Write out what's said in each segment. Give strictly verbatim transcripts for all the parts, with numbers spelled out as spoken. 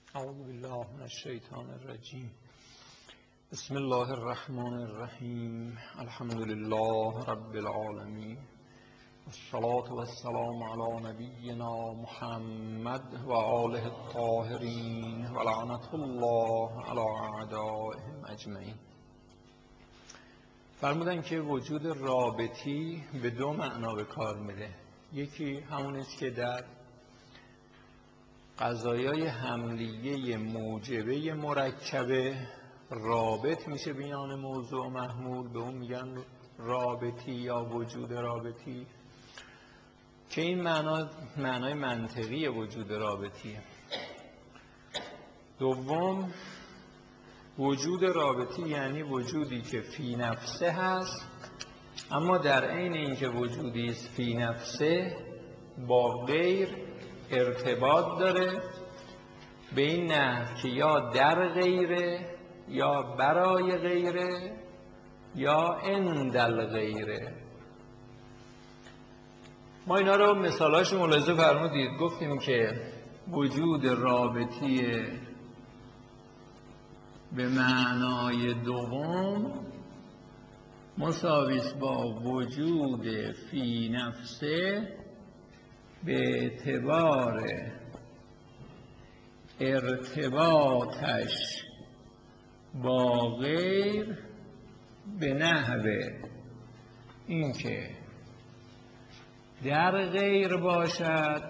اعوذ بالله من الشیطان الرجیم. بسم الله الرحمن الرحیم. الحمد لله رب العالمین، والصلاة والسلام علی نبینا محمد و آله الطاهرین و لعنة الله علی اعدائهم اجمعین. فرمودن که وجود رابطی به دو معنا به کار میره. یکی همون است که در قضایای حملیه موجبه مرکبه رابط میشه میان موضوع و محمول، به اون میگن رابطی یا وجود رابطی، که این معنا معنای منطقی وجود رابطیه. دوم، وجود رابطی یعنی وجودی که فی نفسه هست، اما در عین اینکه وجودی است فی نفسه با غیر ارتباط داره، به این نحو که یا در غیره یا برای غیره یا عند الغیره. ما اینا رو مثالاش ملاحظه فرمودید. گفتیم که وجود رابطی به معنای دوم مساویس با وجود فی نفسه به اعتبار ارتباطش با غیر، به نحو اینکه در غیر باشد.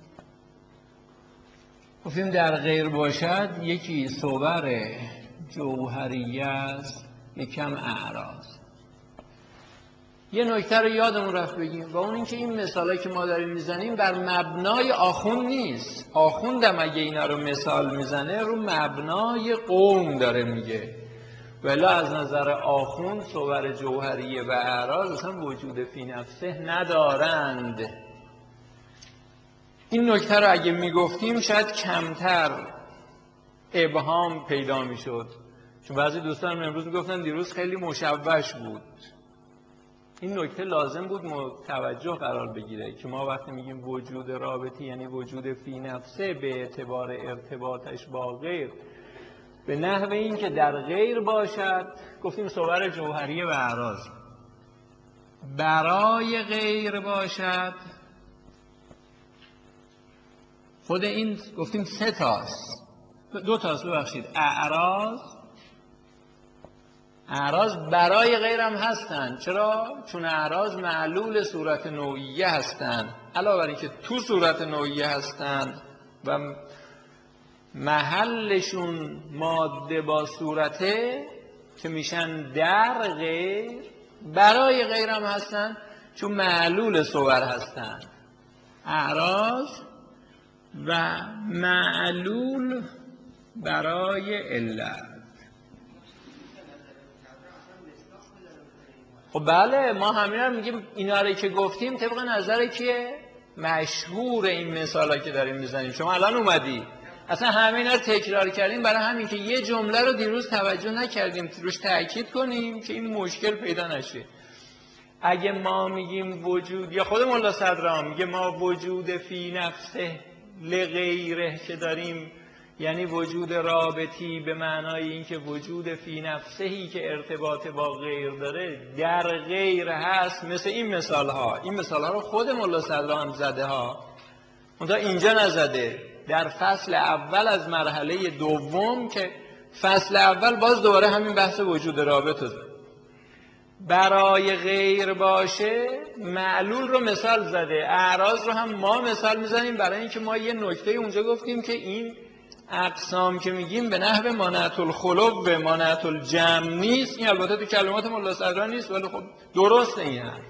گفتیم در غیر باشد یکی صور جوهریه است، یکم اعراض. یه نکته رو یادمون رفت بگیم، و اون اینکه این مثالی که ما داریم میزنیم بر مبنای آخوند نیست. آخوندم اگه اینا رو مثال میزنه رو مبنای قوم داره میگه، ولی از نظر آخوند صور جوهریه و اعراض اصلا وجود فی نفسه ندارند. این نکته رو اگه میگفتیم شاید کمتر ابهام پیدا میشد، چون بعضی دوستان امروز میگفتن دیروز خیلی مشوش بود. این نکته لازم بود توجه قرار بگیره که ما وقتی میگیم وجود رابطی یعنی وجود فی نفسه به اعتبار ارتباطش با غیر، به نحو این که در غیر باشد. گفتیم صور جوهریه و اعراض. برای غیر باشد، خود این گفتیم سه تاست، دو تاست ببخشید. اعراض اعراض برای غیر هم هستن. چرا؟ چون اعراض معلول صورت نوعیه هستن، علاوه بر اینکه تو صورت نوعیه هستن و محلشون ماده با صورته که میشن در غیر، برای غیر هم هستن چون معلول صور هستن. اعراض و معلول برای علت. خب بله، ما همین رو میگیم. اینا رو که گفتیم طبق نظر که مشهور این مثالا که داریم میزنیم. شما الان اومدی اصلا همه اینا رو تکرار کردیم برای همین که یه جمله رو دیروز توجه نکردیم روش تأکید کنیم که این مشکل پیدا نشه. اگه ما میگیم وجود، یا خود مولا صدرا میگه ما وجود فی نفسه لغیره که داریم، یعنی وجود رابطی به معنای اینکه وجود فی نفسهی که ارتباط با غیر داره در غیر هست. مثل این مثال ها این مثال ها رو خود مولا صدرا هم زده ها، منتها اینجا نزده. در فصل اول از مرحله دوم که فصل اول باز دوباره همین بحث وجود رابط رو زده. برای غیر باشه معلول رو مثال زده، اعراض رو هم ما مثال میزنیم برای اینکه ما یه نکته اونجا گفتیم که این اقسام که میگیم به نحو مانعت الخلو و مانعت الجمع نیست. این البته تو کلمات مولا صدرا نیست، ولی خب درست این هم.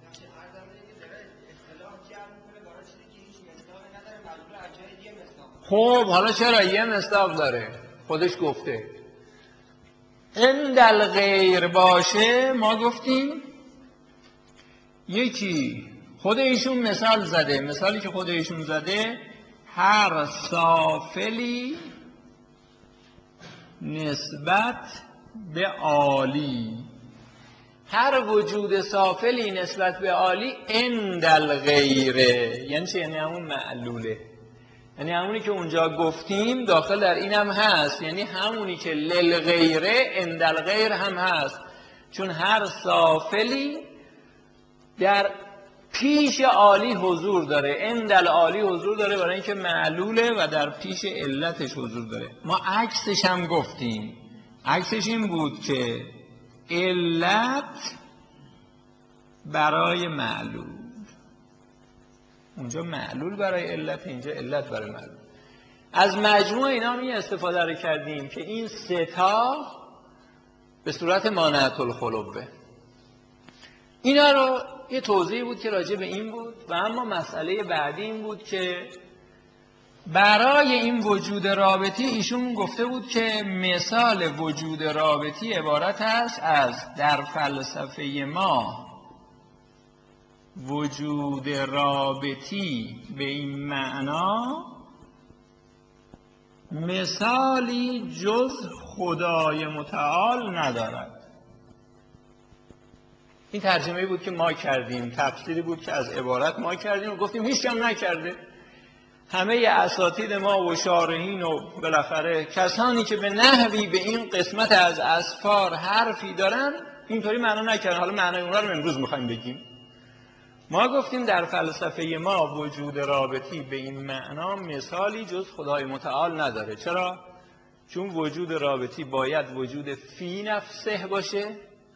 خب حالا چرا یه مصداق داره؟ خودش گفته عند الغیر باشه. ما گفتیم یکی خود ایشون مثال زده. مثالی که خود ایشون زده هر سافلی نسبت به عالی، هر وجود سافلی نسبت به عالی عند الغیره. یعنی چه؟ یعنی همون معلوله. یعنی همونی که اونجا گفتیم داخل در این هم هست، یعنی همونی که للغیره اندل غیر هم هست، چون هر سافلی در پیش عالی حضور داره، اندل عالی حضور داره برای اینکه معلوله و در پیش علتش حضور داره. ما عکسش هم گفتیم، عکسش این بود که علت برای معلول، اونجا معلول برای علت، اینجا علت برای معلول. از مجموع اینا می استفاده رو کردیم که این سه تا به صورت مانعة الخلوه. اینا رو یه توضیح بود که راجع به این بود. و اما مسئله بعدی این بود که برای این وجود رابطی ایشون گفته بود که مثال وجود رابطی عبارت است از در فلسفه ما وجود رابطی به این معنا مثالی جز خدای متعال ندارد. این ترجمه‌ای بود که ما کردیم، تفسیری بود که از عبارت ما کردیم و گفتیم هیچ هم نکرده. همه اساتید ما و شارحین و بالاخره کسانی که به نحوی به این قسمت از اسفار حرفی دارن اینطوری معنا نکردن. حالا معنای اونها رو امروز میخوایم بگیم. ما گفتیم در فلسفه ما وجود رابطی به این معنا مثالی جز خدای متعال نداره. چرا؟ چون وجود رابطی باید وجود فی نفسه باشه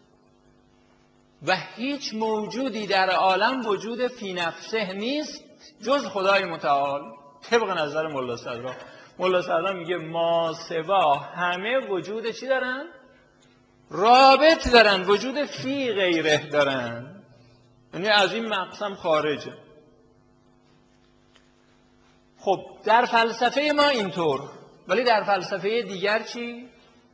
و هیچ موجودی در عالم وجود فی نفسه نیست جز خدای متعال. طبق نظر ملا صدرا، ملا صدرا میگه ما سوا همه وجود چی دارن؟ رابط دارن، وجود فی غیره دارن، یعنی از این مقسم خارجه. خب در فلسفه ما اینطور، ولی در فلسفه دیگر چی؟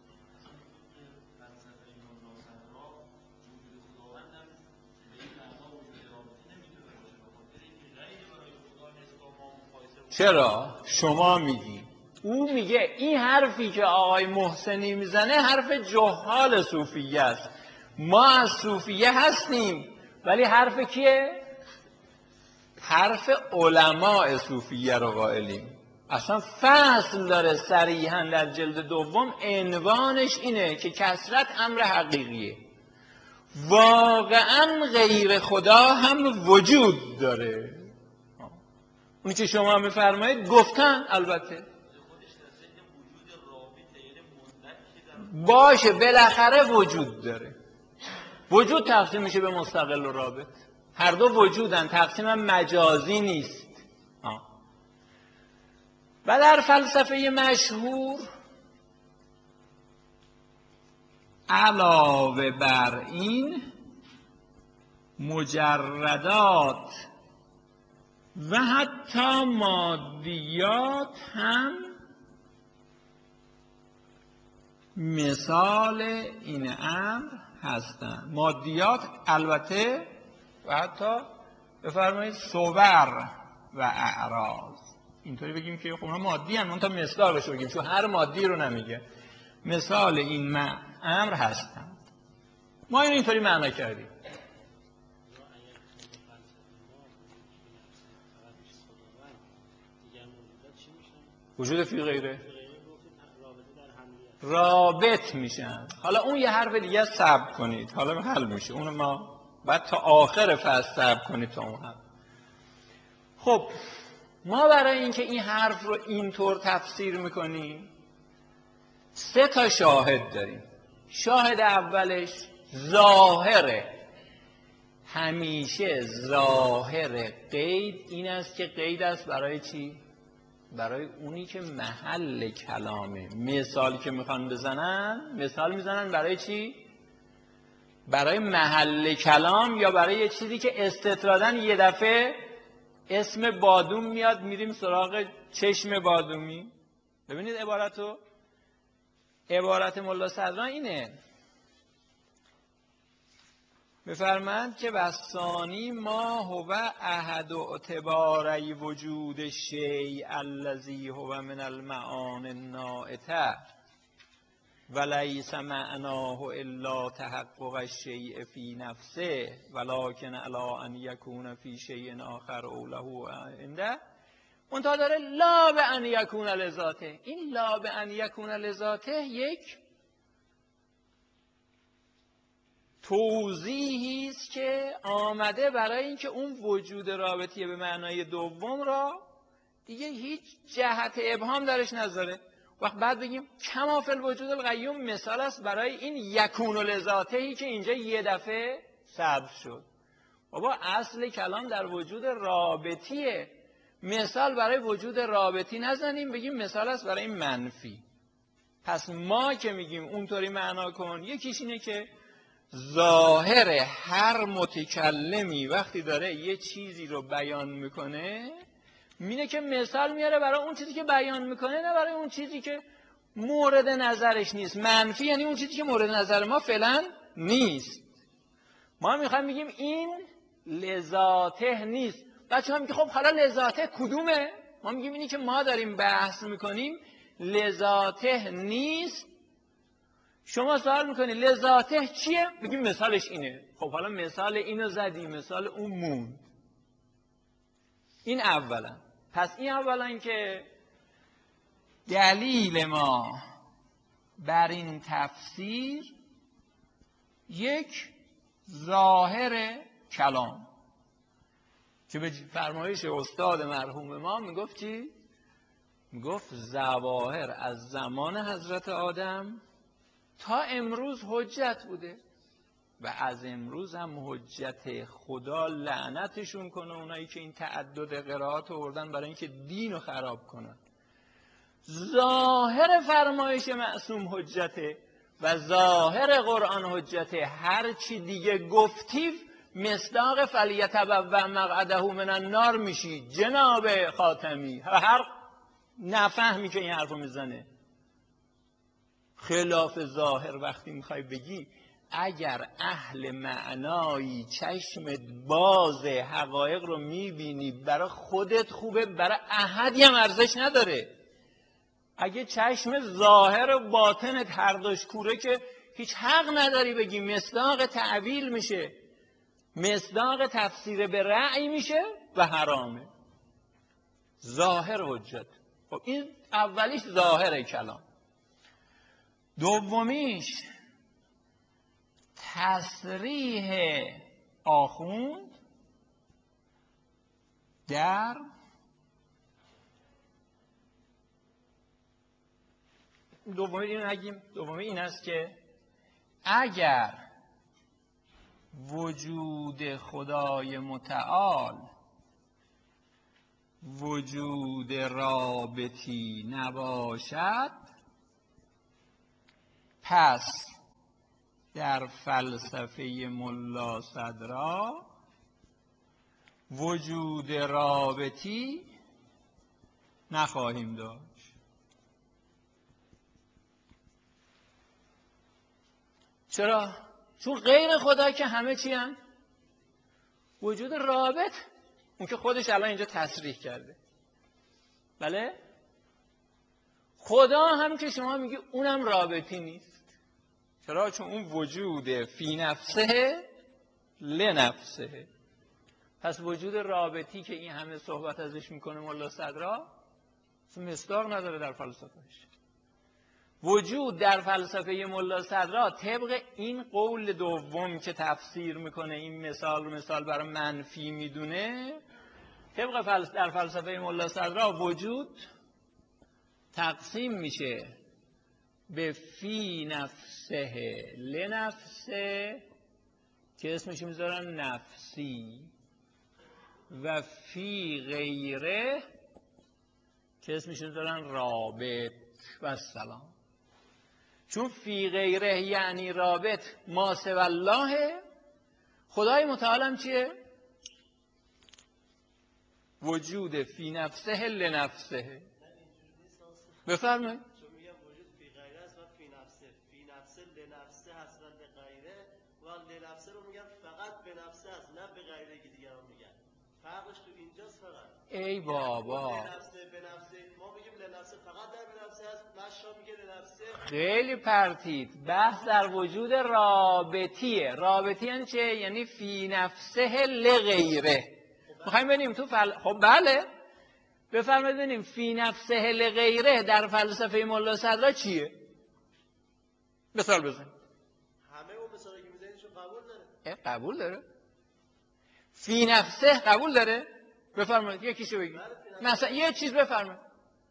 چرا؟ شما میگی، او میگه این حرفی که آقای محسنی میزنه حرف جهال صوفیه است. ما از صوفیه هستیم ولی حرف کیه؟ حرف علماء صوفیه رو قائلیم. اصلا فصل داره صریحا در جلد دوم، عنوانش اینه که کثرت امر حقیقیه، واقعا غیر خدا هم وجود داره. اونی که شما میفرمایید گفتن البته باشه، بالاخره وجود داره. وجود تقسیم میشه به مستقل و رابط، هر دو وجودن، تقسیم هم مجازی نیست. آه. و در فلسفه مشهور علاوه بر این مجردات و حتی مادیات هم مثال این امر هستند. مادیات البته و حتی بفرمایید صور و اعراض، اینطوری بگیم که خب مادی هم اون تا مثالش بگیم، چون هر مادی رو نمیگه، مثال این امر هستند. ما این اینطوری معنا کردیم. وجود فی غیره رابط میشن. حالا اون یه حرف دیگه صبر کنید، حالا حل میشه اون، ما بعد تا آخر فصل صبر کنید تا اون حل. خب ما برای اینکه این حرف رو اینطور تفسیر میکنیم سه تا شاهد داریم. شاهد اولش ظاهره، همیشه ظاهر قید این است که قید است برای چی؟ برای اونی که محل کلامه. مثالی که میخوان بزنن، مثال میزنن برای چی؟ برای محل کلام یا برای یه چیزی که استطرادن یه دفعه اسم بادوم میاد میریم سراغ چشم بادومی. ببینید عبارتو، عبارت ملا صدرا اینه، بفرمند که وثانی ما هو احد اعتباری وجود الشیء الذی هو من المعانی النائته ولیس معناه الا تحقق الشیء فی نفسه ولکن علی ان یکون فی شیء آخر او له عنده منتها داره لا به ان یکون لذاته. این لا به ان یکون لذاته یک توضیحی است که آمده برای اینکه اون وجود رابطی به معنای دوم را دیگه هیچ جهت ابهام درش نذاره. وقت بعد بگیم کما فی الوجود القیوم مثال است برای این یکون لذاته‌ای که اینجا یه دفعه سبز شد. بابا اصل کلام در وجود رابطیه. مثال برای وجود رابطی نزنیم بگیم مثال است برای منفی. پس ما که میگیم اونطوری معنا کن، یکیش اینه که ظاهر هر متکلمی وقتی داره یه چیزی رو بیان میکنه مینه که مثال میاره برای اون چیزی که بیان میکنه، نه برای اون چیزی که مورد نظرش نیست. منفی یعنی اون چیزی که مورد نظر ما فعلا نیست. ما میخوایم بگیم این لذاته نیست. بچه ها میگه خب حالا لذاته کدومه؟ ما میگیم اینی که ما داریم بحث میکنیم لذاته نیست. شما سوال میکنی لذاته چیه؟ بگیم مثالش اینه. خب حالا مثال اینو زدی، مثال اون موند. این اولا. پس این اولا که دلیل ما بر این تفسیر یک ظاهر کلام که به فرمایش استاد مرحوم ما میگفت چی؟ میگفت ظواهر از زمان حضرت آدم تا امروز حجت بوده و از امروز هم حجت. خدا لعنتشون کنه اونایی که این تعدد قرائات آوردن برای اینکه دین رو خراب کنن. ظاهر فرمایش معصوم حجته و ظاهر قرآن حجته. هر چی دیگه گفتی مصداق فلیتبوأ مقعده من النار میشی جناب خاتمی. هر نفهمی که این حرفو میزنه خلاف ظاهر وقتی میخوای بگی، اگر اهل معنایی چشمت باز حقایق رو میبینی برای خودت خوبه، برای احدی هم ارزش نداره. اگه چشم ظاهر و باطنت هر دوش کوره که هیچ حق نداری بگی. مصداق تعویل میشه، مصداق تفسیر به رأی میشه و حرامه. ظاهر حجت. خب این اولیش ظاهر کلام. دومیش تصریح آخوند در دومی این نگیم. دومی این است که اگر وجود خدای متعال وجود رابطی نباشد، پس در فلسفه ملا صدرا وجود رابطی نخواهیم داشت. چرا؟ چون غیر خدا که همه چی هم وجود رابط، اون که خودش الان اینجا تصریح کرده. بله؟ خدا هم که شما میگی اونم رابطی نیست. چرا؟ چون اون وجود فی نفسه لنفسه. پس وجود رابطی که این همه صحبت ازش میکنه ملا صدرا مصداق نداره در فلسفهش. وجود در فلسفه ملا صدرا طبق این قول دوم که تفسیر میکنه، این مثال رو مثال برای منفی میدونه، طبق فلس در فلسفه ملا صدرا وجود تقسیم میشه به فی نفسه لنفسه که اسمش میذارن نفسی و فی غیره که اسمش میذارن رابط و سلام. چون فی غیره یعنی رابط ما سوی الله، خدای متعال هم چیه؟ وجود فی نفسه لنفسه. بفرمایید. چون میگم وجود فی غیره است و فی نفسه، فی نفسه لنفسه هست و لغیره، و لنفسه رو میگن فقط به نفسه است، نه به غیره که دیگران میگن. فرقش تو اینجاست فقط. ای بابا. لنفسه به نفسه، ما میگیم لنفسه فقط در به نفسه است، مشا میگه لنفسه. خیلی پرتید. بحث در وجود رابطیه. رابطی یعنی چه؟ یعنی فی نفسه لغیره. میخوایم بریم تو فل... خب بله، بفرمایید ببینیم فی نفسه لغیره در فلسفه ملا صدرا چیه؟ مثال بزن. همه اون مثالی که میزنیشو قبول داره. قبول داره؟ فی نفسه قبول داره؟ بفرمایید یکیشو بگید. مثلا یه چیز بفرمایید.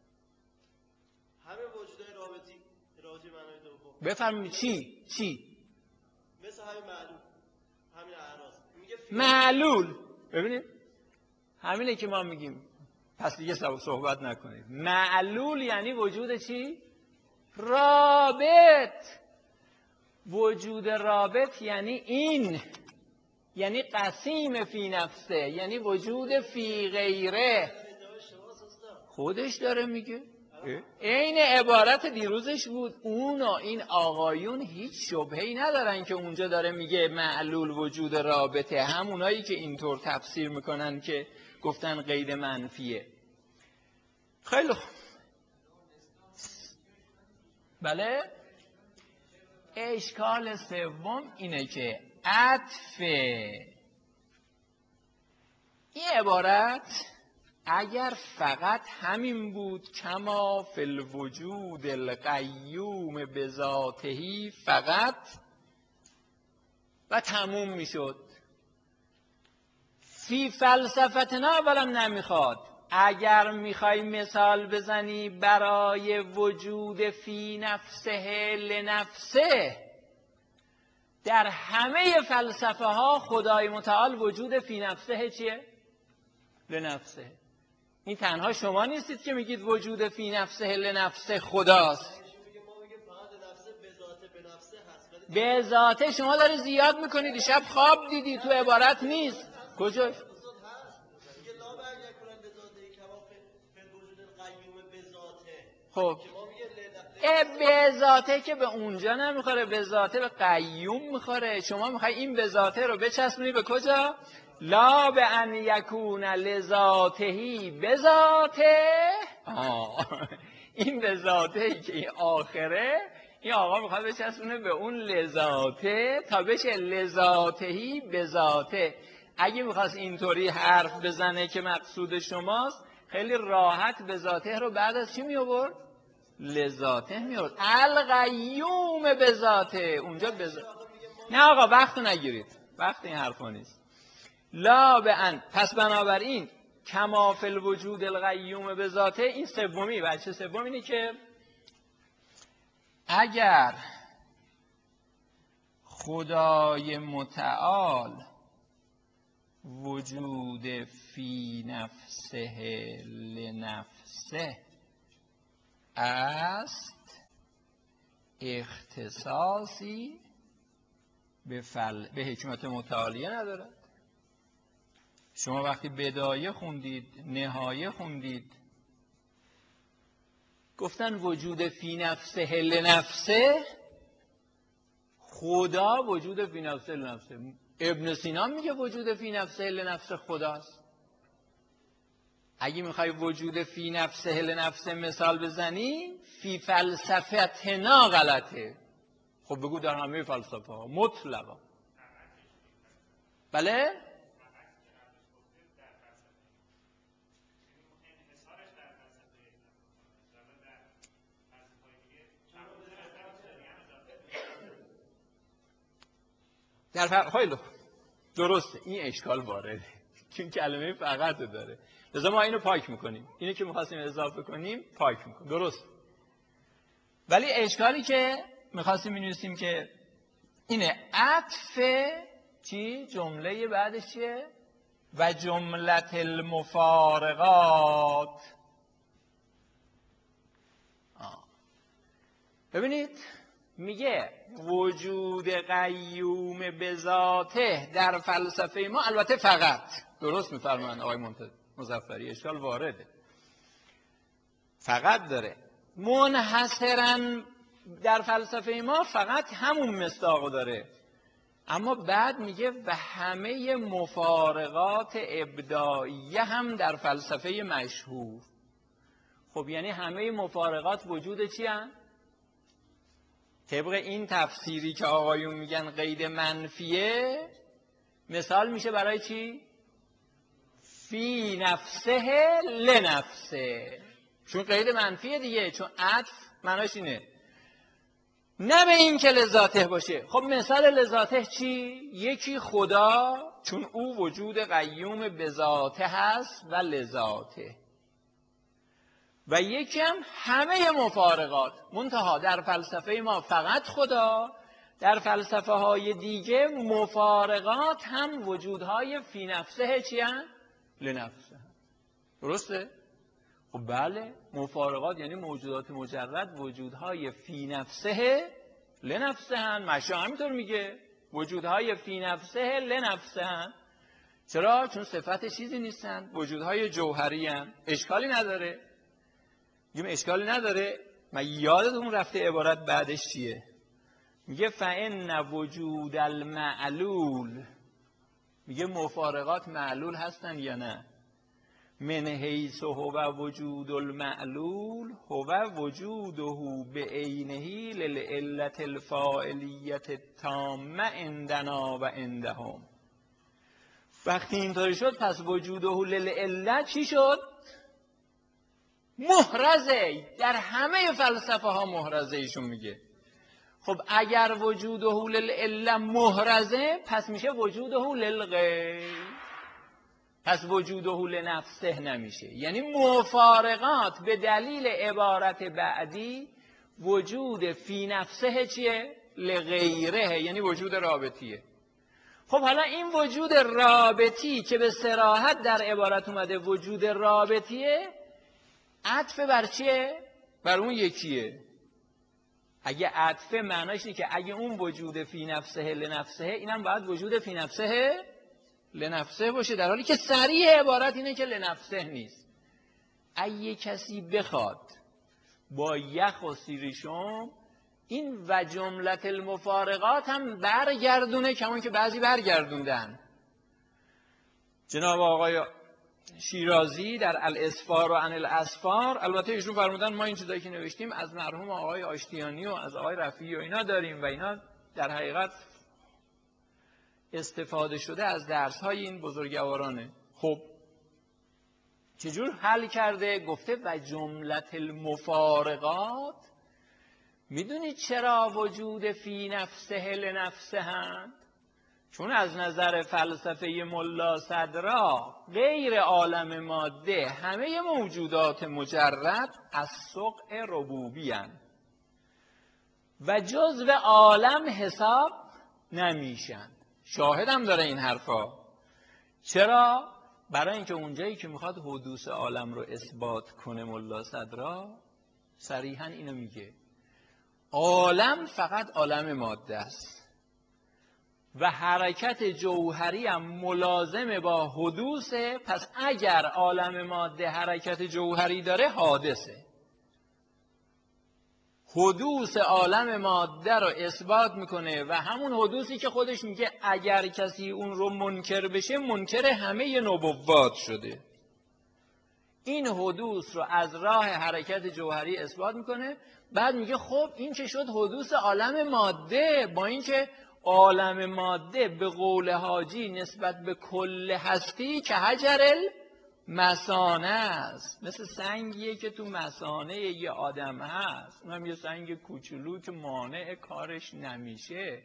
همه وجودهای رابطی راجع معنای دوم. بفرمایید چی؟ چی؟ مثل همین معلول. همین اعراض. میگه معلول. ببینید همینه که ما میگیم. پس دیگه صحبت نکنید. معلول یعنی وجود چی؟ رابط. وجود رابط یعنی این، یعنی قسیم فی نفسه، یعنی وجود فی غیره. خودش داره میگه. این عبارت دیروزش بود. اون و این آقایون هیچ شبهه‌ای ندارن که اونجا داره میگه معلول وجود رابطه. همونایی که اینطور تفسیر میکنن که گفتن قید منفیه. خیلی خوب. بله. اشکال سوم اینه که عطف این عبارت اگر فقط همین بود کما فی الوجود القیوم بذاتهی فقط و تموم میشد. فی فلسفتنا اولم نمیخواد. اگر میخوای مثال بزنی برای وجود فی نفسه لنفسه، در همه فلسفه ها خدای متعال وجود فی نفسه چیه؟ لنفسه. این تنها شما نیستید که میگید وجود فی نفسه لنفسه خداست. به ذاته شما داره زیاد میکنید. شب خواب دیدی تو عبارت نیست. کجاش؟ خب به ذاته که به اونجا نمیخوره، به ذاته به قیوم میخوره. شما میخوای این به ذاته رو بچسبونی به کجا؟ لا به ان یکون لذاتهی به ذاته. این به ذاته که این آخره، این آقا میخواد بچسبونه به اون لذاته تا بشه لذاتهی به ذاته. اگه میخواست اینطوری حرف بزنه که مقصود شماست، خیلی راحت به ذاته رو بعد از چی می آورد؟ لذاته می آورد. القیوم به ذاته. اونجا به ذاته. نه آقا وقت نگیرید، وقت این حرفا نیست. لا به ان، پس بنابراین کما فی الوجود القیوم به ذاته. این سومی، بچه سوم اینه که اگر خدای متعال وجود فی نفسه لنفسه است، اختصاصی به, فل... به حکمت متعالیه ندارد. شما وقتی بدایه خوندید، نهایه خوندید، گفتن وجود فی نفسه لنفسه، خدا وجود فی نفسه لنفسه. ابن سینا میگه وجود فی نفسه لنفسه خداست. اگه میخوای وجود فی نفسه لنفسه مثال بزنی، فی فلسفتنا غلطه. خب بگو در همه فلسفه ها مطلقا. بله؟ در ف... خیلی درسته، این اشکال وارده چون کلمه فقط داره. لذا ما اینو پاک میکنیم. اینو که میخواستیم اضافه کنیم پاک میکنیم. درست. ولی اشکالی که میخواستیم بنویسیم که اینه عطف چی؟ جمله بعدش چیه؟ و جملت المفارقات. آه. ببینید میگه وجود قیوم به ذاته در فلسفه ما، البته فقط، درست میفرمان آقای مظفری، اشکال وارده، فقط داره، منحصرا در فلسفه ما فقط همون مصداق داره. اما بعد میگه و همه مفارقات ابداعیه هم در فلسفه مشهور. خب یعنی همه مفارقات وجود چی هم؟ طبق این تفسیری که آقایون میگن قید منفیه، مثال میشه برای چی؟ فی نفسه لنفسه، چون قید منفیه دیگه، چون عطف معناش اینه نه به این که لذاته باشه. خب مثال لذاته چی؟ یکی خدا، چون او وجود قیوم بذاته هست و لذاته، و یکی هم همه مفارقات، منتها در فلسفه ما فقط خدا، در فلسفه های دیگه مفارقات هم وجودهای فی نفسه چی هم؟ لنفسه. درسته؟ خب بله، مفارقات یعنی موجودات مجرد وجودهای فی نفسه لنفسه هن. مشا همینطور میگه وجودهای فی نفسه لنفسه هن. چرا؟ چون صفت چیزی نیستن، وجودهای جوهری هن. اشکالی نداره. میگم اشکالی نداره. من یادتون رفته عبارت بعدش چیه؟ میگه فإن وجود المعلول، میگه مفارقات معلول هستن یا نه؟ من حیث هو وجود المعلول هو وجوده بعینه للعلة الفاعلیت التامه عندنا و عندهم. وقتی اینطوری شد پس وجوده للعلة چی شد؟ محرزه. در همه فلسفه ها محرزه ایشون میگه. خب اگر وجوده للعلة محرزه پس میشه وجوده للغیر، پس وجوده لنفسه نمیشه. یعنی مفارقات به دلیل عبارت بعدی وجود فی نفسه چیه؟ لغیره، یعنی وجود رابطیه. خب حالا این وجود رابطی که به صراحت در عبارت اومده وجود رابطیه، عطف بر چیه؟ بر اون یکیه. اگه عطف معناش اینه که اگه اون وجود فی نفسه لنفسه، اینم باید وجود فی نفسه لنفسه باشه، در حالی که صریح عبارت اینه که لنفسه نیست. اگه کسی بخواد با یخ و سیریشم این و جملت المفارقات هم برگردونه، کمون که بعضی برگردوندن. جناب آقای شیرازی در الاسفار و عن الاسفار، البته ایشون فرمودن ما این چیزایی که نوشتیم از مرحوم آقای آشتیانی و از آقای رفیعی و اینا داریم و اینا در حقیقت استفاده شده از درس‌های این بزرگوارانه. خب چجور حل کرده؟ گفته و جملت المفارقات. میدونید چرا وجود فی نفسه لنفسه هست؟ چون از نظر فلسفه ملا صدرا غیر عالم ماده همه موجودات مجرد از سقع ربوبی هستند و جزو عالم حساب نمیشن. شاهدم داره این حرفا. چرا؟ برای اینکه اونجایی که میخواد حدوث عالم رو اثبات کنه ملا صدرا صریحا اینو میگه عالم فقط عالم ماده است و حرکت جوهری هم ملازم با حدوثه. پس اگر عالم ماده حرکت جوهری داره حادثه. حدوث عالم ماده رو اثبات میکنه و همون حدوثی که خودش میگه اگر کسی اون رو منکر بشه منکر همه نبوات شده. این حدوث رو از راه حرکت جوهری اثبات میکنه. بعد میگه خب این که شد حدوث عالم ماده، با اینکه عالم ماده به قول حاجی نسبت به کل هستی که حجر مثانه است، مثل سنگیه که تو مثانه یه آدم هست، اونم یه سنگ کوچولو که مانع کارش نمیشه.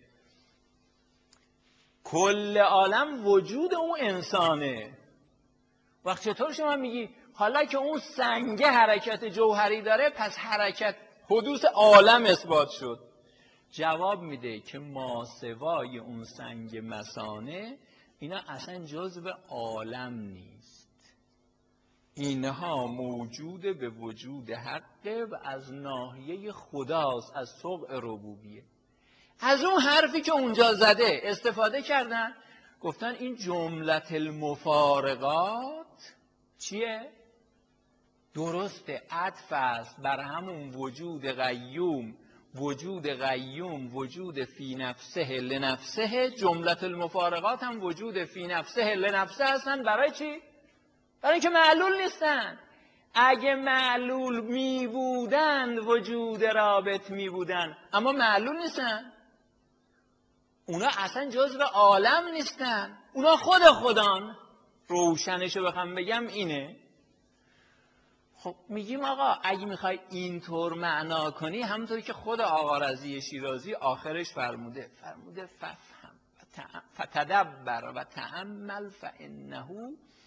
کل عالم وجود اون انسانه. وقت چطور شما میگی حالا که اون سنگ حرکت جوهری داره پس حرکت حدوث عالم اثبات شد؟ جواب میده که ماسوای اون سنگ مثانه اینا اصلا جزو عالم نیست. اینها موجود به وجود حقه و از ناحیه خداست، از سقع ربوبیه. از اون حرفی که اونجا زده استفاده کردن، گفتن این جملت المفارقات چیه؟ درسته، عطف است بر همون وجود قیوم. وجود قیوم وجود فی نفسه لنفسه. جملت المفارقات هم وجود فی نفسه لنفسه هستن. برای چی؟ برای اینکه معلول نیستن. اگه معلول می بودن وجود رابط می بودن، اما معلول نیستن. اونا اصلا جزو عالم نیستن، اونا خود خودان. روشنشو بخوام بگم اینه. خب میگیم آقا اگه میخوای اینطور معنا کنی، همونطوری که خود آقا رضی شیرازی آخرش فرموده فرموده ففهم فتدبر و تأمل فانه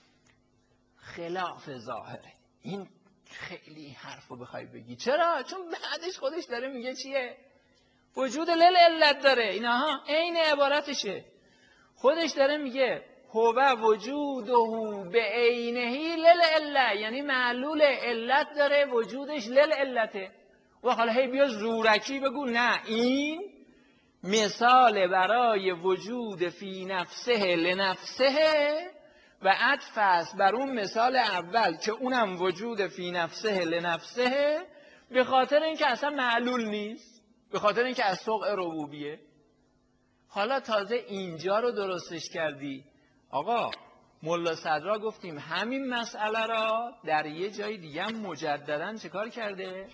خلاف ظاهره. این خیلی حرفو بخوای بگی. چرا؟ چون بعدش خودش داره میگه چیه؟ وجود لل علت داره. اینا ها عین عبارتشه. خودش داره میگه هو وجوده به عینهی لل علت، یعنی معلول علت داره، وجودش لل علته. و حالا هی بیا زورکی بگو نه این مثال برای وجود فی نفسه لنفسه و عطف است بر اون مثال اول که اونم وجود فی نفسه لنفسه، به خاطر اینکه اصلا معلول نیست، به خاطر اینکه از سوق ربوبیه. حالا تازه اینجا رو درستش کردی. آقا ملا صدرا گفتیم همین مسئله را در یه جای دیگه هم مجدداً چه کار کرده؟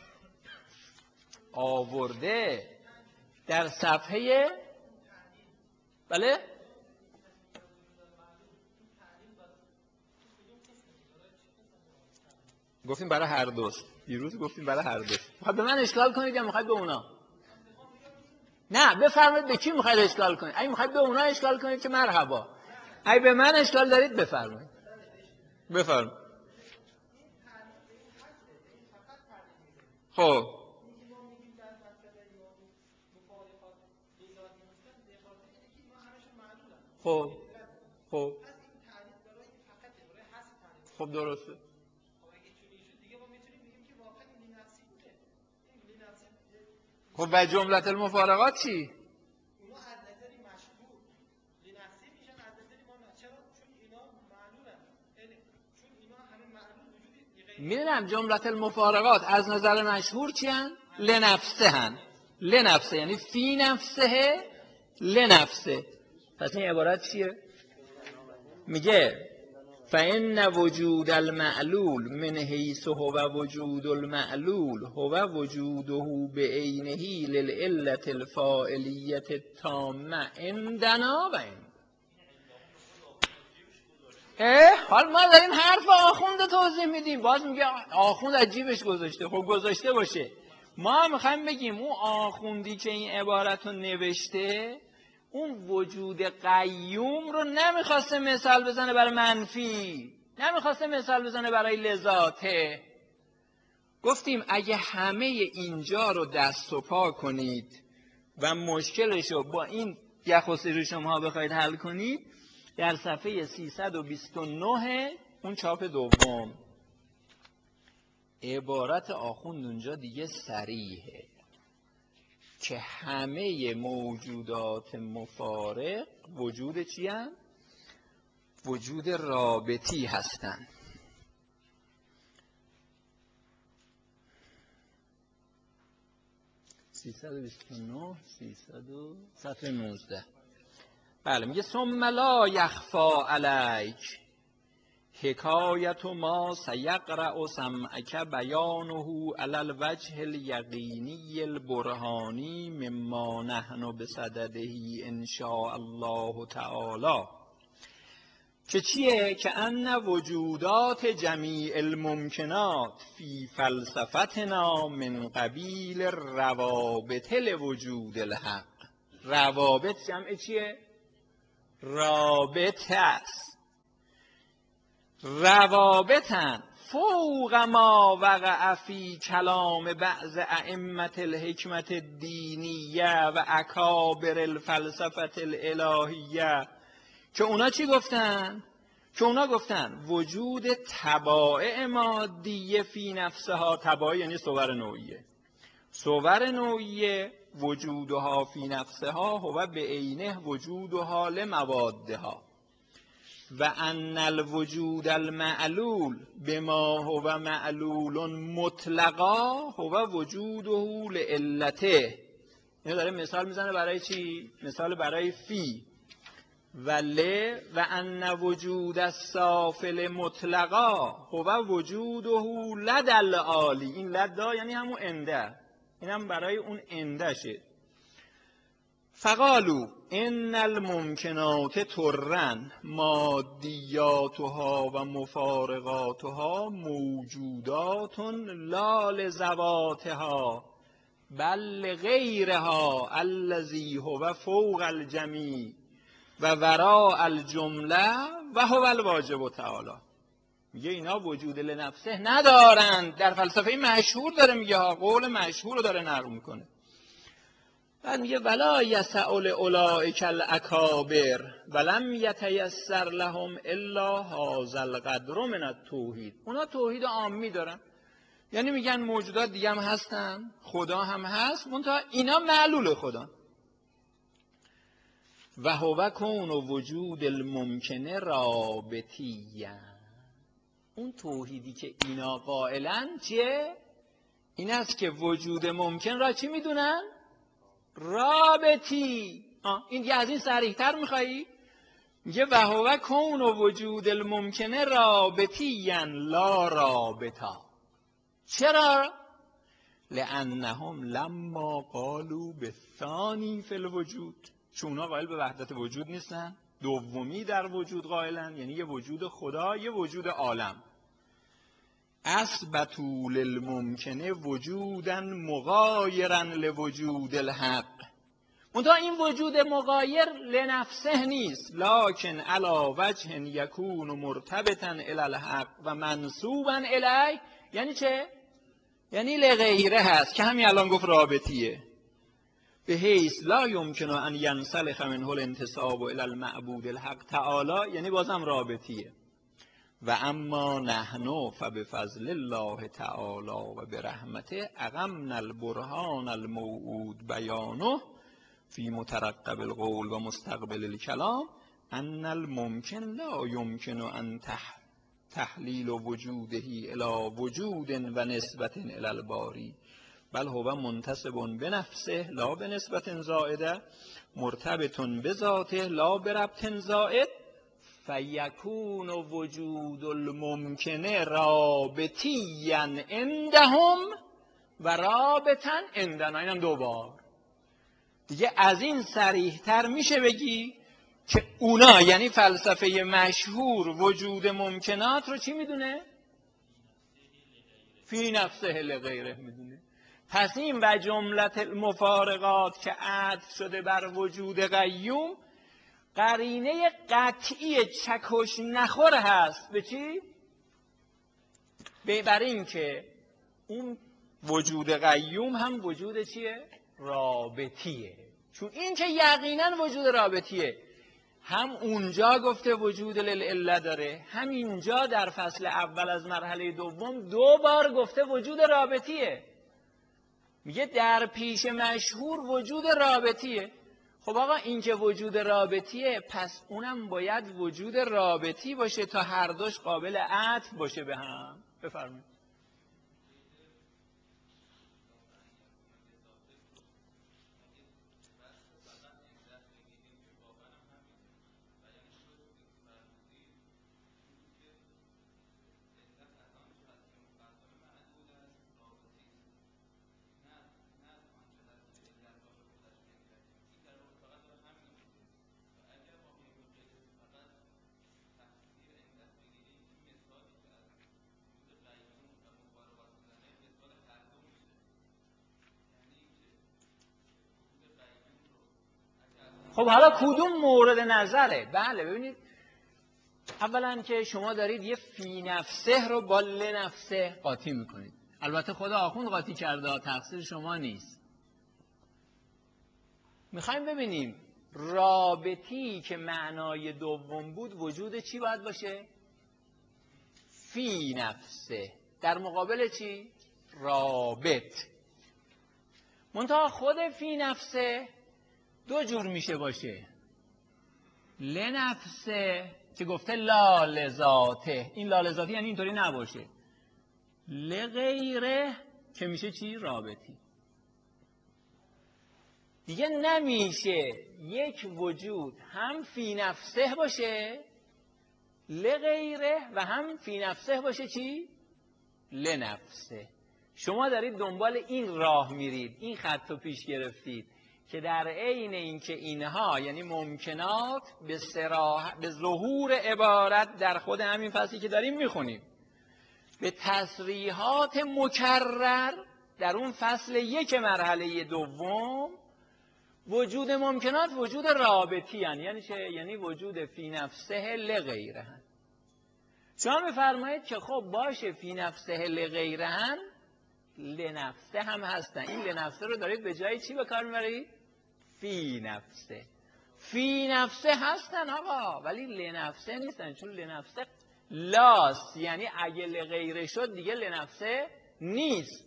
آورده در صفحه بله گفتیم برای هر دوست. دیروز گفتیم برای هر دوست. میخواید به من اشکال کنید یا میخواید به اونا؟ نه بفرمایید به کی میخواید اشکال کنید. اگه میخواید به اونا اشکال کنید که مرحبا، اگه به من اشکال دارید بفرمایید. بفرمایید. خب خب خب خب درسته. خب و جملت المفارقات چی؟ میدونم جملت المفارقات از نظر مشهور چی هن؟ لنفسه هن. لنفسه یعنی فی نفسه لنفسه. پس این عبارت چیه؟ میگه فإن وجود المعلول من حیث هو وجود المعلول هو وجوده بعینه للعلة الفاعلیة التامة عندنا و عند. اه حال ما داریم حرف آخوند توضیح میدیم، باز میگه آخوند عجیبش گذاشته. خب گذاشته باشه، ما میخوایم بگیم اون آخوندی که این عبارت رو نوشته اون وجود قیوم رو نمیخواسته مثال بزنه برای منفی، نمیخواسته مثال بزنه برای لذاته. گفتیم اگه همه اینجا رو دست و پا کنید و مشکلش رو با این یخ و سیر شما بخواید حل کنید، در صفحه سیصد و بیست و نه اون چاپ دوم عبارت آخوند اونجا دیگه صریحه که همه موجودات مفارق وجود چی هست؟ وجود رابطی هستند. سیصد و بیست و نه سیصد صفحه نوزده. بله میگه ثم لا یخفا علیک حکایت ما سیقرأ سمعک بیانه علی الوجه الیقینی البرهانی مما نحن بصدده ان شاء الله تعالی. که چیه؟ که ان وجودات جمیع الممکنات فی فلسفتنا من قبیل روابط لوجود الحق. روابط جمع چیه؟ رابط است. روابطن فوق ما وقع فی کلام بعض ائمه الحکمت الدینیه و اکابر الفلسفه الالهیه. که اونا چی گفتن؟ که اونا گفتن وجود طبائع مادیه فی نفسها، طبائع یعنی صور نوعیه، صور نوعیه وجودها فی نفسها هو به عینه وجودها لموادها و ان الوجود المعلول بما هو معلول مطلقا هو وجوده لعلته. اینو داره مثال میزنه برای چی؟ مثال برای فی و ل و ان وجود السافل مطلقا هو وجوده لد العالی. این لدا یعنی همون انده، این هم برای اون اندشه. فقالو ان الممکنات ترن مادیاتها و مفارقاتها موجودات لا لذواتها بل غیرها الذی هو فوق الجمیع و وراء الجمله و هو الواجب تعالی. میگه اینا وجود لنفسه ندارند. در فلسفه مشهور داره میگه ها، قول مشهور رو داره نقل میکنه. بعد میگه ولا یسع اولئک الاکابر ولم یتیسر لهم الا هذا القدر من التوحید. اونا توحید عامی دارن، یعنی میگن موجودات دیگه هم هستن، خدا هم هست، منتها اینا معلول خدا. و هو کون و وجود الممکنه رابطیه. اون توحیدی که اینا قائلن چیه؟ این است که وجود ممکن را چی میدونن؟ رابطی. آه. این دیگه از این صریح‌تر میخوایی؟ میگه و هو کون و وجود الممکنه رابطیاً لا رابطا. چرا؟ لانهم لما قالوا بالثانی فی الوجود، چون اونا قائل به وحدت وجود نیستن، دومی در وجود قائلن، یعنی یه وجود خدا یه وجود عالم. اثبتوا للممکنه وجودا مغایرا لوجود الحق. منتها این وجود مغایر لنفسه نیست، لکن علی وجه یکون مرتبطا الی الحق و منسوبا الیه. یعنی چه؟ یعنی لغیره هست که همین الان گفت رابطیه. به حیث لا یمکن ان ینسلخ منه الانتساب الی المعبود الحق تعالی، یعنی بازم رابطیه. و اما نحن فبفضل الله تعالی و برحمته اقمنا البرهان الموعود بیانه فی مترقب القول و مستقبل الکلام ان الممکن لا یمکن ان تح تحلیل وجوده الی وجود و نسبت الی الباری بل هو منتسب بنفسه لا بنسبت زائده مرتبط بذاته لا بربط زائد فیکون وجود الممکنه رابطیا عندهم و رابطا عندنا. اینم دوبار دیگه از این صریح‌تر میشه بگی که اونا یعنی فلسفه مشهور وجود ممکنات رو چی میدونه؟ فی نفسه لغیره میدونه. پس این و جملت المفارقات که عطف شده بر وجود قیوم قرینه قطعی چکش نخور هست به چی؟ بر این که اون وجود قیوم هم وجود چیه؟ رابطیه. چون این که یقینا وجود رابطیه، هم اونجا گفته وجود للعله داره، هم اینجا در فصل اول از مرحله دوم دو بار گفته وجود رابطیه. میگه در پیش مشهور وجود رابطیه. خب آقا این که وجود رابطیه، پس اونم باید وجود رابطی باشه تا هر دوش قابل عطف باشه به هم. بفرمایید. خب حالا کدوم مورد نظره؟ بله ببینید، اولا که شما دارید یه فی نفسه رو با لنفسه قاطی میکنید. البته خدا آخوند قاطی کرده، تقصیر شما نیست. میخوایم ببینیم رابطی که معنای دوم بود وجود چی باید باشه؟ فی نفسه. در مقابل چی؟ رابط. منتها خود فی نفسه دو جور میشه باشه. لنفسه که گفته لا لذاته، این لا لذاته یعنی اینطوری نباشه. لغیره که میشه چی؟ رابطی. دیگه نمیشه یک وجود هم فی نفسه باشه لغیره و هم فی نفسه باشه چی؟ لنفسه. شما دارید دنبال این راه میرید، این خط رو پیش گرفتید که در عین اینکه اینها یعنی ممکنات به صراحت به ظهور عبارت در خود همین فصلی که داریم میخونیم به تصریحات مکرر در اون فصل یک مرحله دوم وجود ممکنات وجود رابطی هن. یعنی چه؟ یعنی وجود فی نفسه لغیره هن. شما بفرمایید که خب باشه فی نفسه لغیره هن لنفسه هم هستن. این لنفسه رو دارید به جای چی به کار میبرید؟ فی نفسه. فی نفسه هستن آقا ولی لنفسه نیستن، چون لنفسه لاست، یعنی اگه لغیره شد دیگه لنفسه نیست.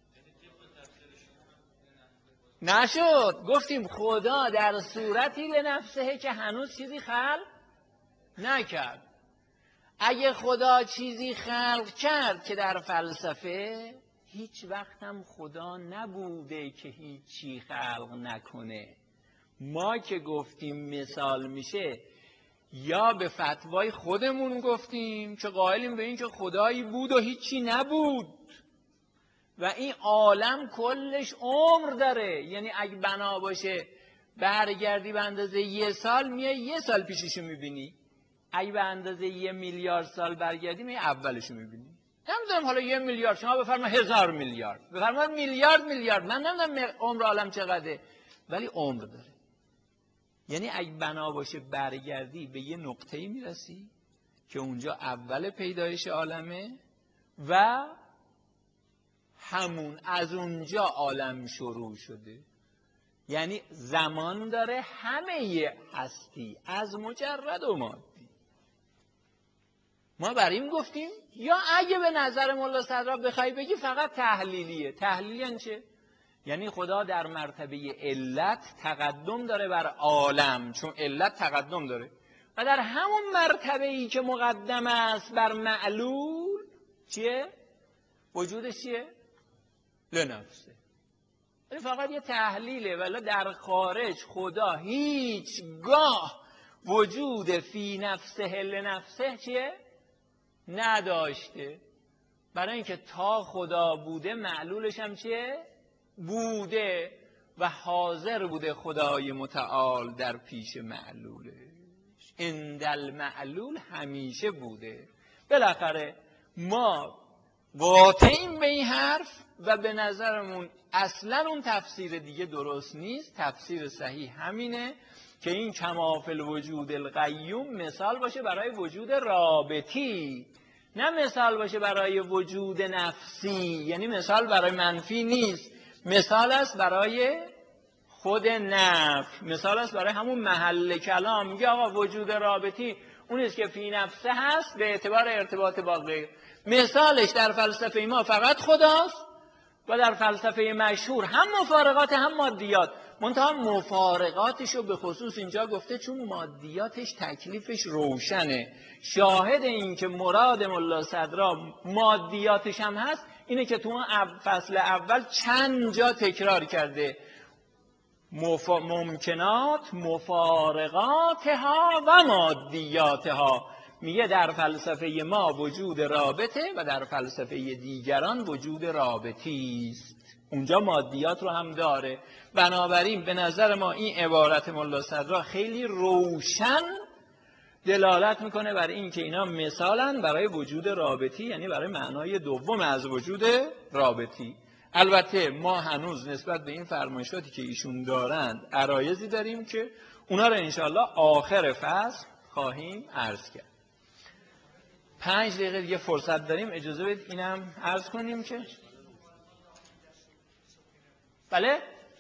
نشد. گفتیم خدا در صورتی لنفسه که هنوز چیزی خلق نکرد. اگه خدا چیزی خلق کرد که در فلسفه هیچ وقت هم خدا نبوده که هیچی خلق نکنه. ما که گفتیم مثال میشه یا به فتوای خودمون گفتیم که قائلیم به این که خدایی بود و هیچی نبود و این عالم کلش عمر داره، یعنی اگه بنا باشه برگردی به اندازه یه سال میای یه سال پیششو میبینی، اگه به اندازه یه میلیارد سال برگردی میای اولشو میبینی. نمیدونم حالا یه میلیارد، شما بفرما هزار میلیارد، بفرما میلیارد میلیارد، من نمیدونم عمر عالم چقدره ولی عمر داره. یعنی اگه بنا باشه برگردی به یه نقطه‌ای میرسی که اونجا اول پیدایش عالمه و همون از اونجا عالم شروع شده. یعنی زمان داره همه هستی از مجرد و مادی. ما بر این گفتیم یا اگه به نظر ملا صدرا بخوای بگی فقط تحلیلیه. تحلیل یعنی چه؟ یعنی خدا در مرتبه علت تقدم داره بر عالم، چون علت تقدم داره و در همون مرتبه ای که مقدم است بر معلول چیه؟ وجودش چیه؟ لنفسه. یعنی فقط یه تحلیله ولی در خارج خدا هیچگاه وجود فی نفسه لنفسه چیه؟ نداشته. برای اینکه تا خدا بوده معلولش هم چیه؟ بوده و حاضر بوده خدای متعال در پیش معلولش. اندل معلول همیشه بوده. بالاخره ما قاطعیم به این حرف و به نظرمون اصلا اون تفسیر دیگه درست نیست. تفسیر صحیح همینه که این کما فی الوجود القیوم مثال باشه برای وجود رابطی، نه مثال باشه برای وجود نفسی. یعنی مثال برای منفی نیست، مثال است برای خود نفی، مثال است برای همون محل کلام. میگه آقا وجود رابطی اونیست که فی نفسه هست به اعتبار ارتباط با غیر. مثالش در فلسفه ما فقط خداست و در فلسفه مشهور هم مفارقات هم مادیات. منتها مفارقاتشو به خصوص اینجا گفته چون مادیاتش تکلیفش روشنه. شاهد این که مراد ملا صدرا مادیاتش هم هست اینه که تو فصل اول چند جا تکرار کرده مف... ممکنات مفارقاتها و مادیاتها. میگه در فلسفه ما وجود رابطه و در فلسفه دیگران وجود رابطی است. اونجا مادیات رو هم داره. بنابراین به نظر ما این عبارت ملا صدرا خیلی روشن دلالت میکنه بر این که اینا مثالن برای وجود رابطی، یعنی برای معنای دوم از وجود رابطی. البته ما هنوز نسبت به این فرمایشاتی که ایشون دارند عرایضی داریم که اونا رو انشاءالله آخر فصل خواهیم عرض کرد. پنج دقیقه دیگه فرصت داریم، اجازه بدید اینم عرض کنیم که بله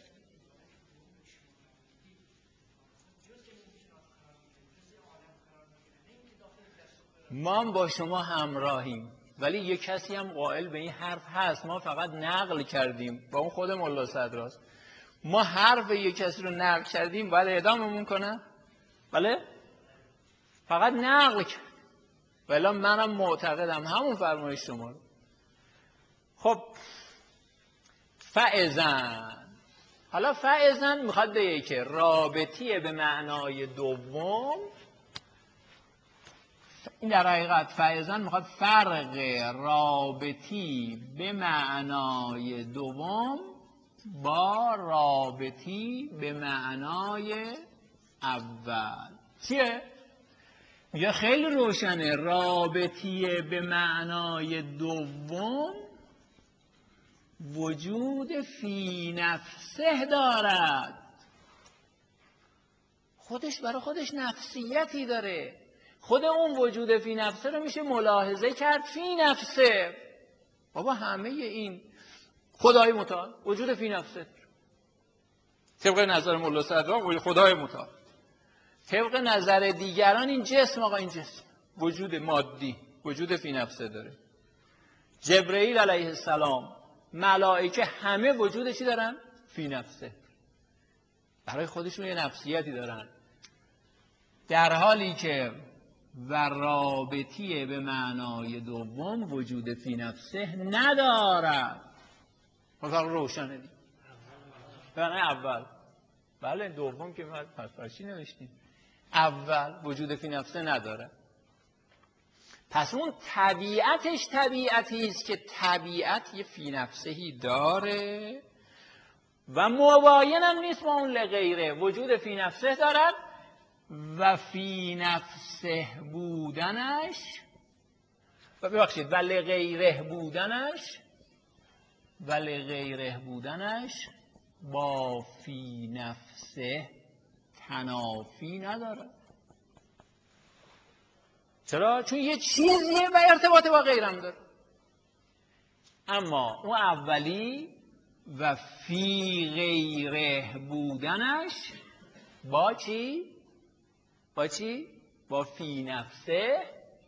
ما با شما همراهیم، ولی یک کسی هم قائل به این حرف هست، ما فقط نقل کردیم با اون خود ملا صدراست. ما حرف یک کسی رو نقل کردیم باید اعداممون کنن؟ بله فقط نقل کردیم، ولی منم معتقدم همون فرمایش شما رو. خب فائزن، حالا فائزن میخواد بگه که رابطیه به معنای دوم. این در حقیقت فائزن میخواد فرق رابطی به معنای دوم با رابطی به معنای اول. چیه؟ میگه خیلی روشنه، رابطی به معنای دوم وجود فی نفسه دارد، خودش برای خودش نفسیتی داره. خود اون وجود فی نفسه رو میشه ملاحظه کرد فی نفسه. بابا همه این خدای متعال وجود فی نفسه، طبق نظر مولا صدرا خدای متعال. طبق نظر دیگران این جسم، آقا این جسم وجود مادی، وجود فی نفسه داره. جبرئیل علیه السلام، ملائکه، همه وجود چی دارن؟ فی نفسه، برای خودشون یه نفسیتی دارن. در حالی که و رابطی به معنای دوم وجود فی نفسه ندارد. مثلا روشنه دی به معنای اول. بله دوم که ما پس پرچی نوشتیم، اول وجود فی نفسه نداره. پس اون طبیعتش طبیعتی است که طبیعت یه فی نفسهی داره و مباین هم نیست با اون لغیره. وجود فی نفسه دارد و فی نفسه بودنش و ببخشید و لغیره بودنش و لغیره بودنش با فی نفسه تنافی نداره. چرا؟ چون یه چیزیه و ارتباط با غیرم داره. اما اون اولی و فی غیره بودنش با چی؟ با چی؟ با فی نفسه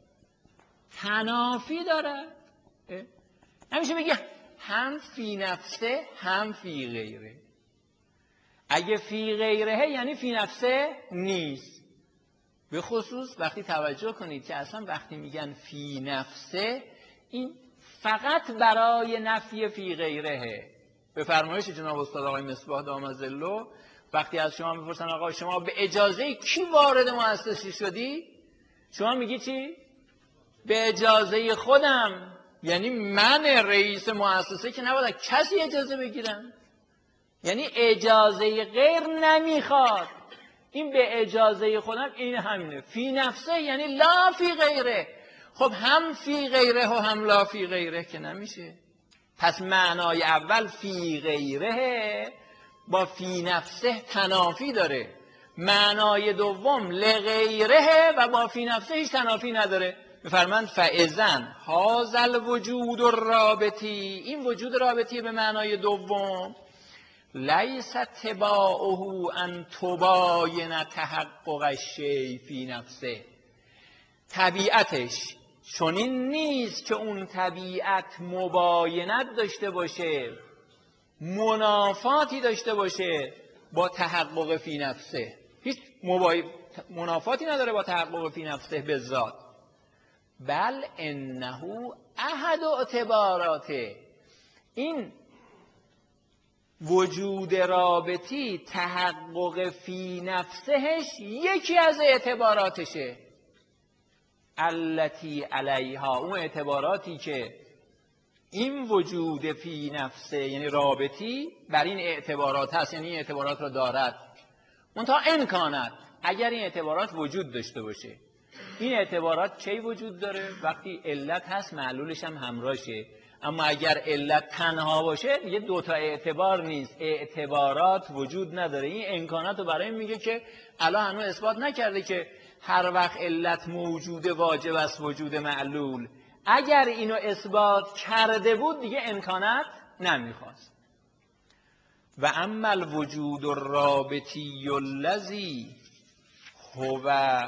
تنافی داره. همیشه بگه هم فی نفسه هم فی غیره. اگه فی غیره یعنی فی نفسه نیست. به خصوص وقتی توجه کنید که اصلا وقتی میگن فی نفسه این فقط برای نفی فی غیره. به فرمایش جناب استاد آقای مصباح دام ظله وقتی از شما میپرسن آقا شما به اجازه کی وارد مؤسسه شدی؟ شما میگی چی؟ به اجازه خودم. یعنی من رئیس مؤسسه که نباید کسی اجازه بگیرم، یعنی اجازه غیر نمیخواد. این به اجازه خودم این همینه. فی نفسه یعنی لا فی غیره. خب هم فی غیره و هم لا فی غیره که نمیشه. پس معنای اول فی غیره با فی نفسه تنافی داره. معنای دوم لغیره و با فی نفسه هیچ تنافی نداره. بفرمند فاذن هذا الوجود الرابطی، این وجود رابطی به معنای دوم لیس تباعه ان تباین تحقق الشیء فی نفسه، طبیعتش چنین نیست که اون طبیعت مباینت داشته باشه، منافاتی داشته باشه با تحقق فی نفسه. هیچ مبای... منافاتی نداره با تحقق فی نفسه به ذات. بل انه احد اعتباراته، این وجود رابطی تحقق فی نفسهش یکی از اعتباراتشه. التی علیها، اون اعتباراتی که این وجود فی نفسه یعنی رابطی بر این اعتبارات هست، یعنی این اعتبارات را دارد. منتها امکانت اگر این اعتبارات وجود داشته باشه. این اعتبارات چی وجود داره؟ وقتی علت هست معلولش هم همراهشه. اما اگر علت تنها باشه یه دوتا اعتبار نیست، اعتبارات وجود نداره. این امکانات رو برای این میگه که الان هنوز اثبات نکرده که هر وقت علت موجود واجب است وجود معلول. اگر اینو اثبات کرده بود دیگه امکانات نمیخواست. و اما الوجود الرابطی الذی هو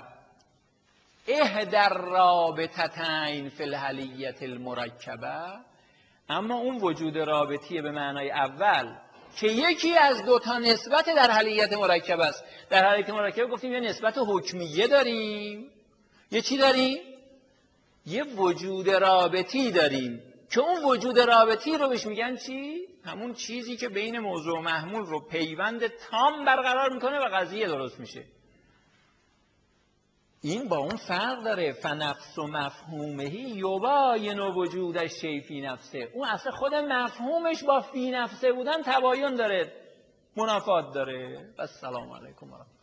احدى الرابطتین فی الحلیة المرکبه، اما اون وجود رابطی به معنای اول که یکی از دوتا نسبت در حلیت مرکب است. در حلیت مرکب گفتیم یه نسبت حکمیه داریم، یه چی داریم؟ یه وجود رابطی داریم که اون وجود رابطی رو بهش میگن چی؟ همون چیزی که بین موضوع و محمول رو پیوند تام برقرار میکنه و قضیه درست میشه. این با اون فرق داره. فنفس و مفهومهی یباین وجودش شی فی نفسه. اون اصلا خود مفهومش با فی نفسه بودن تباین داره، منافات داره. و السلام علیکم و رحمت الله.